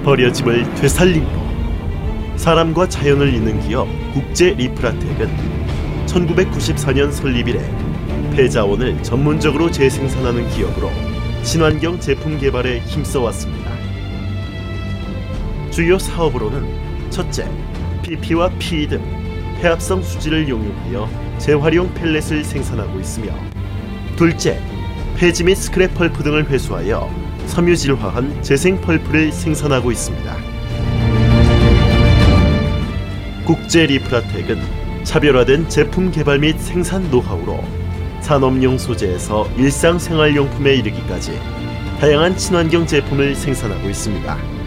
버려짐을 되살림으로 사람과 자연을 잇는 기업 국제 리프라텍은 1994년 설립 이래 폐자원을 전문적으로 재생산하는 기업으로 친환경 제품 개발에 힘써왔습니다. 주요 사업으로는 첫째, PP와 PE 등 해합성 수지를 용융하여 재활용 펠렛을 생산하고 있으며, 둘째, 폐지 및 스크랩 펄프 등을 회수하여 섬유질화한 재생 펄프를 생산하고 있습니다. 국제 리프라텍은 차별화된 제품 개발 및 생산 노하우로 산업용 소재에서 일상생활용품에 이르기까지 다양한 친환경 제품을 생산하고 있습니다.